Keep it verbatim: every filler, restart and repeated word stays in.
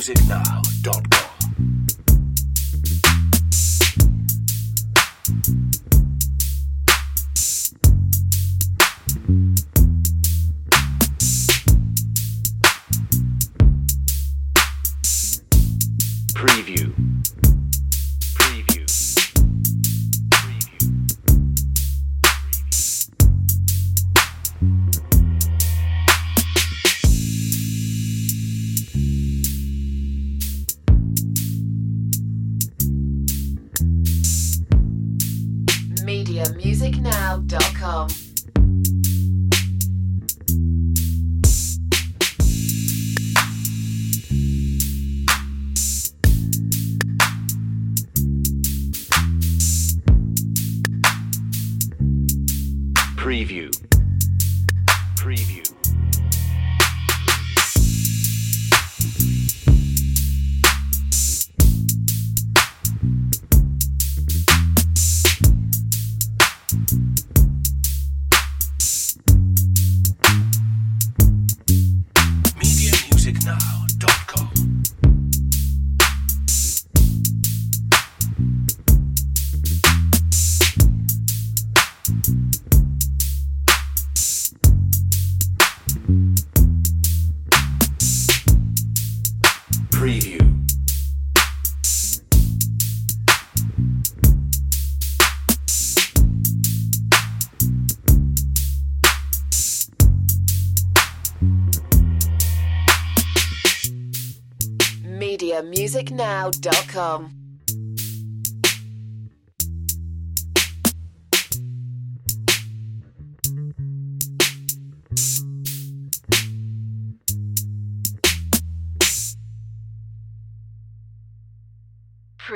music now dot com. Preview. Preview. Preview. media music now dot com. Preview. Preview. media music now dot com. Preview. media music now dot com.